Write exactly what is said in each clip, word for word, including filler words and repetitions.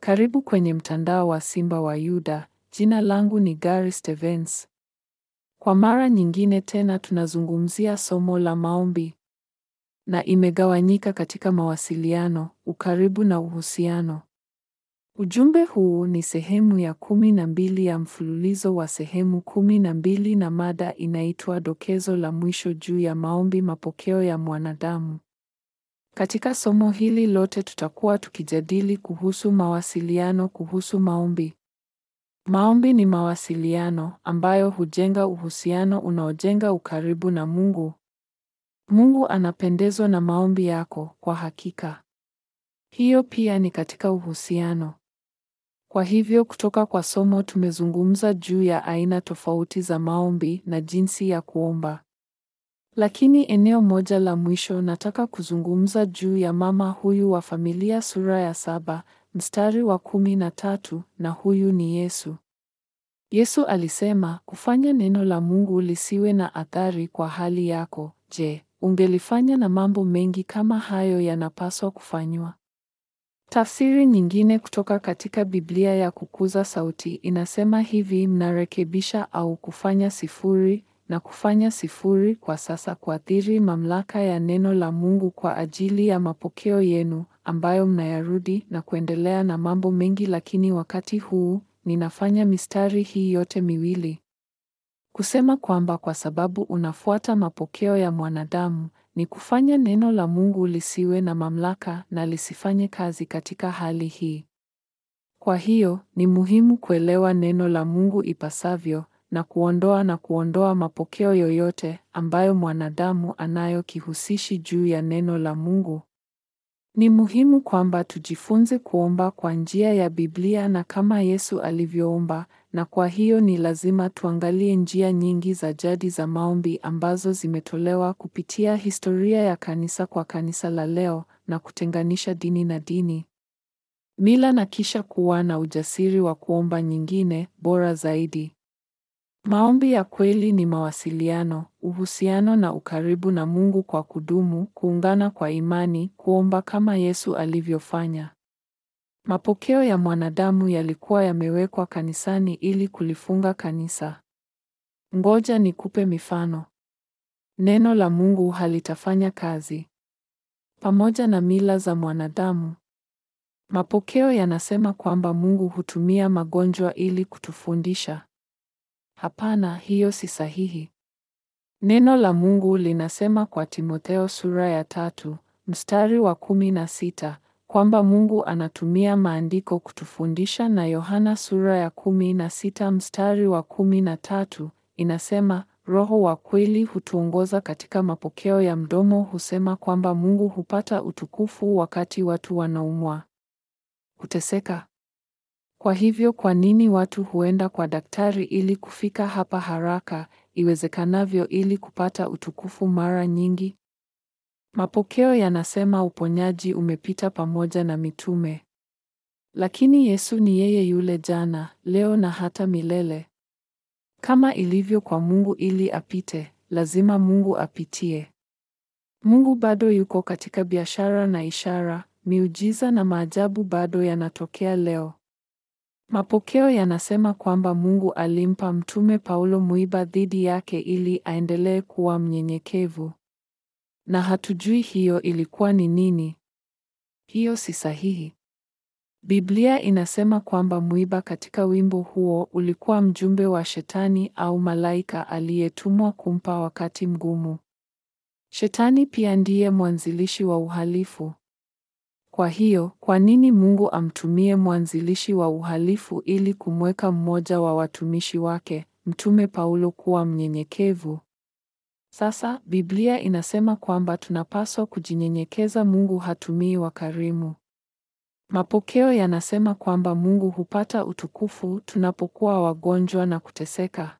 Karibu kwenye mtandao wa Simba wa Yuda. Jina langu ni Gary Stevens. Kwa mara nyingine tena tunazungumzia somo la maombi, na imegawanyika katika mawasiliano, ukaribu na uhusiano. Ujumbe huu ni sehemu ya kumi na mbili ya mfululizo wa sehemu kumi na mbili na mada inaitwa dokezo la mwisho juu ya maombi, mapokeo ya mwanadamu. Katika somo hili lote tutakuwa tukijadili kuhusu mawasiliano, kuhusu maombi. Maombi ni mawasiliano ambayo hujenga uhusiano unaojenga ukaribu na Mungu. Mungu anapendezwa na maombi yako kwa hakika. Hiyo pia ni katika uhusiano. Kwa hivyo kutoka kwa somo tumezungumza juu ya aina tofauti za maombi na jinsi ya kuomba. Lakini eneo moja la mwisho nataka kuzungumza juu ya mama huyu wa familia, sura ya saba, mstari wa kumi na tatu, na huyu ni Yesu. Yesu alisema, kufanya neno la Mungu lisiwe na athari kwa hali yako. Je, ungelifanya na mambo mengi kama hayo yanapaswa kufanywa? Tafsiri nyingine kutoka katika Biblia ya kukuza sauti inasema hivi: mnarekebisha au kufanya sifuri na kufanya sifuri kwa sasa kuathiri mamlaka ya neno la Mungu kwa ajili ya mapokeo yenu ambayo mnayarudi na kuendelea na mambo mengi. Lakini wakati huu ninafanya mistari hii yote miwili kusema kwamba kwa sababu unafuata mapokeo ya mwanadamu ni kufanya neno la Mungu lisiwe na mamlaka na lisifanye kazi katika hali hii. Kwa hiyo ni muhimu kuelewa neno la Mungu ipasavyo na kuondoa na kuondoa mapokeo yoyote ambayo mwanadamu anayo kihusishi juu ya neno la Mungu. Ni muhimu kwamba tujifunze kuomba kwa njia ya Biblia na kama Yesu alivyoomba, na kwa hiyo ni lazima tuangalie njia nyingi za jadi za maombi ambazo zimetolewa kupitia historia ya kanisa kwa kanisa la leo na kutenganisha dini na dini, mila, na kisha kuwa na ujasiri wa kuomba nyingine bora zaidi. Maombi ya kweli ni mawasiliano, uhusiano na ukaribu na Mungu kwa kudumu, kuungana kwa imani, kuomba kama Yesu alivyofanya. Mapokeo ya mwanadamu yalikuwa yamewekwa kanisani ili kulifunga kanisa. Ngoja nikupe mifano. Neno la Mungu halitafanya kazi pamoja na mila za mwanadamu. Mapokeo yanasema kwamba Mungu hutumia magonjwa ili kutufundisha. Hapana, hiyo si sahihi. Neno la Mungu linasema kwa Timotheo sura ya tatu, mstari wa kumi na sita, kwamba Mungu anatumia maandiko kutufundisha, na Yohana sura ya kumi na sita mstari wa kumi na tatu inasema Roho wa kweli hutuongoza katika mapokeo ya mdomo husema kwamba Mungu hupata utukufu wakati watu wanaumwa, kuteseka. Kwa hivyo kwa nini watu huenda kwa daktari ili kufika hapa haraka iwezekanavyo ili kupata utukufu mara nyingi? Mapokeo yanasema uponyaji umepita pamoja na mitume. Lakini Yesu ni yeye yule jana, leo na hata milele. Kama ilivyo kwa Mungu ili apite, lazima Mungu apitie. Mungu bado yuko katika biashara na ishara, miujiza na maajabu bado yanatokea leo. Mapokeo yanasema kwamba Mungu alimpa mtume Paulo mwiba dhidi yake ili aendelee kuwa mnyenyekevu. Na hatujui hiyo ilikuwa ni nini. Hiyo si sahihi. Biblia inasema kwamba mwiba katika wimbo huo ulikuwa mjumbe wa Shetani au malaika aliyetumwa kumpa wakati mgumu. Shetani pia ndiye mwanzilishi wa uhalifu. Kwa hiyo, kwa nini Mungu amtumie mwanzilishi wa uhalifu ili kumweka mmoja wa watumishi wake, mtume Paulo, kuwa mnyenyekevu? Sasa, Biblia inasema kwamba tunapaswa kujinyenyekeza. Mungu hatumii wakarimu. Mapokeo yanasema kwamba Mungu hupata utukufu tunapokuwa wagonjwa na kuteseka.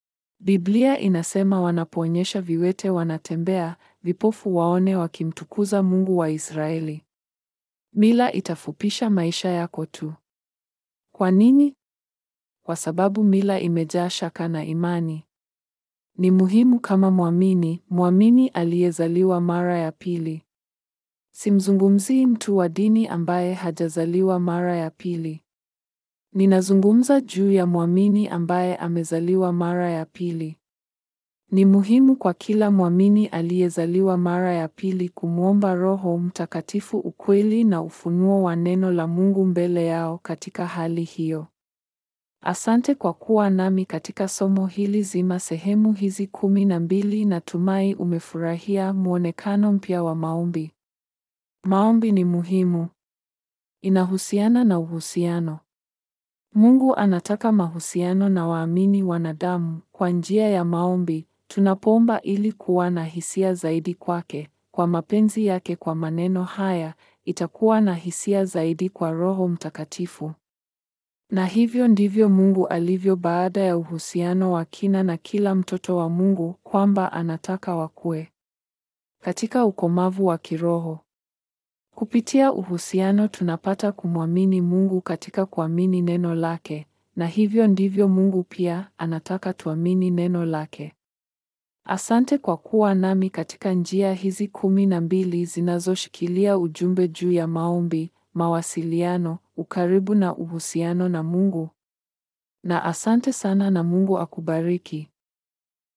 Biblia inasema wanapoonyesha viwete wanatembea, vipofu waone, wakimtukuza Mungu wa Israeli. Mila itafupisha maisha yako tu. Kwa nini? Kwa sababu mila imejaa shaka na imani. Ni muhimu kama mwamini, mwamini aliyezaliwa mara ya pili. Simzungumzii mtu wa dini ambaye hajazaliwa mara ya pili. Ninazungumza juu ya mwamini ambaye amezaliwa mara ya pili. Ni muhimu kwa kila mwamini aliyezaliwa mara ya pili kumwomba Roho Mtakatifu ukweli na ufunuo wa neno la Mungu mbele yao katika hali hiyo. Asante kwa kuwa nami katika somo hili zima, sehemu hizi kumi na mbili. Natumai umefurahia muonekano mpya wa maombi. Maombi ni muhimu. Inahusiana na uhusiano. Mungu anataka mahusiano na waamini wanadamu kwa njia ya maombi. Tunapoomba ili kuwa na hisia zaidi kwake, kwa mapenzi yake. Kwa maneno haya, itakuwa na hisia zaidi kwa Roho Mtakatifu. Na hivyo ndivyo Mungu alivyo baada ya uhusiano wa kina na kila mtoto wa Mungu, kwamba anataka wakue katika ukomavu wa kiroho. Kupitia uhusiano tunapata kumwamini Mungu katika kuamini neno lake, na hivyo ndivyo Mungu pia anataka tuamini neno lake. Asante kwa kuwa nami katika njia hizi kumi na mbili zinazoshikilia ujumbe juu ya maombi, mawasiliano, ukaribu na uhusiano na Mungu. Na asante sana, na Mungu akubariki.